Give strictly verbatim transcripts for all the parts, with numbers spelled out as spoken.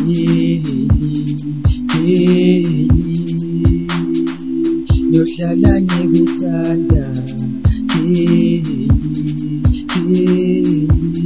Kelly, ngiyohlala ngikuthanda Kelly, Kelly,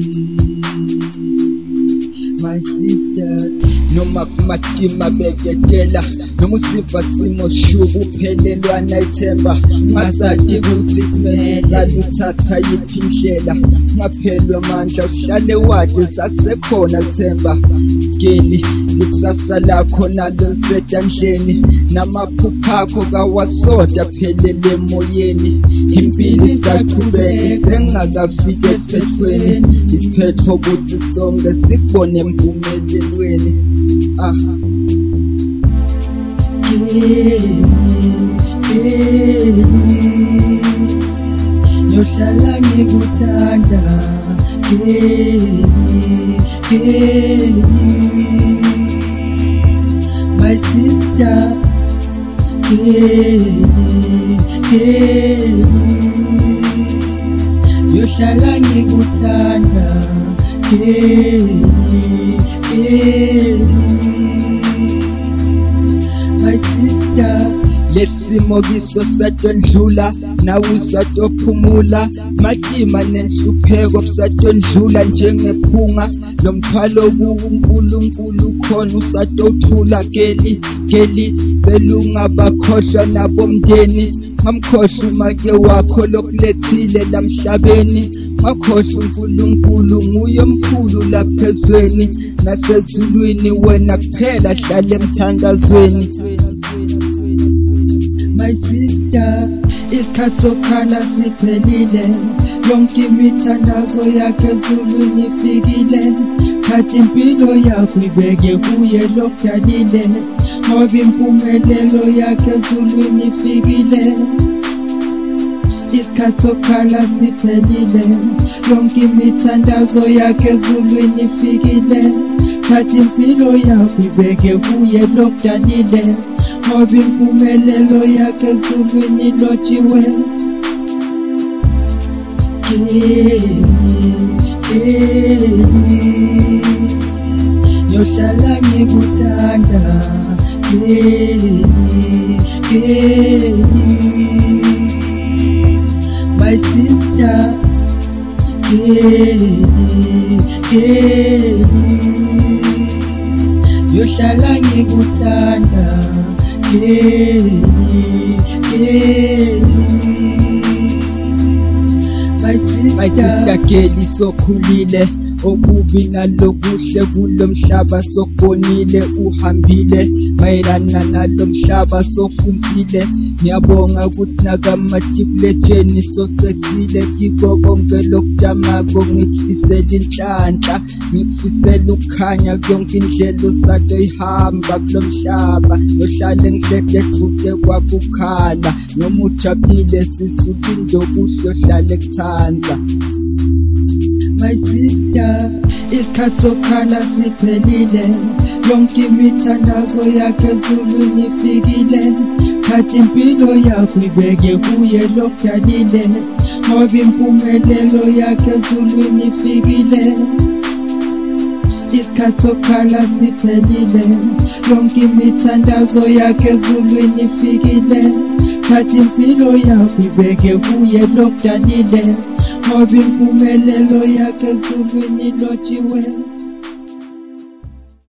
my sister. Noma kumatima beketela noma usiva simo shubu uphelelwa nayithemba ngasathi ukuthi kumele saluthatha yiphi indlela ngaphelwa amandla uhlale wade sasekhona lithemba Kelly likusasa lakho nalo lisedandleni namaphupha akho kawasoda phelele emoyeni impilo isaqhubeka sengakafika esiphethweni isiphetho ukuthi sonke sikubone empumelelweni. Ah, Kelly, Kelly, ngiyohlala ngikuthanda Kelly, Kelly, my sister Kelly, Kelly, ngiyohlala ngikuthanda Kelly, Kelly, my sister. Lesimo kiso satondlula nawe usatophumula matima nenhlupheko busatondlula njengephunga lomthwalo kuNkulunkulu khona usatothula Kelly, Kelly, cela ungabakhohlwa nabomndeni ngamkhohlwa umake wakho lokulethile lamhlabeni makhohlwa uNkulunkulu nguye omkhulu lapha ezweni nasezulwini wena kuphela hlala emthandazweni. My sister, isikhathi sokhala siphelile yonke imithandazo yakhe ezulwini ifikile thatha impilo yakho ibeke kuye lokudalile ngoba impumelelo yakhe ezulwini ifikile. Isikhathi sokhala siphelile yonke imithandazo yakhe ezulwini ifikile thatha impilo yakho ibeke kuye lokudalile ngoba impumelelo yakhe ezulwini ilotshiwe. Kelly, Kelly, ngiyohlala ngikuthanda Kelly, Kelly, my sister Kelly, Kelly, ngiyohlala ngikuthanda Kelly, Kelly, my sister, my sister Kelly sokhulile okubi nalokuhle kulomhlaba sokubonile uhambile mayelana nalomhlaba sofunzile ngiyabonga ukuthi nakamatipulejeni socecile kiko konke lokujamako ngikufisela inhlanhla ngikufisela ukukhanya konke indlela usatoyihamba kulomhlaba yohlale ngihlede futhi kwakukhala noma ujabulile sisulindo kuhle ohlale kuthanda. My sister, isikhathi sokhala siphelile yonke imithandazo yakhe ezulwini ifikile thatha impilo yakho ibeke kuye lokudalile ngoba impumelelo yakhe ezulwini ifikile. Isikhathi sokhala siphelile yonke imithandazo yakhe ezulwini ifikile thatha impilo yakho ibeke kuye lokudalile ngoba impumelelo yakhe ezulwini ilotshiwe.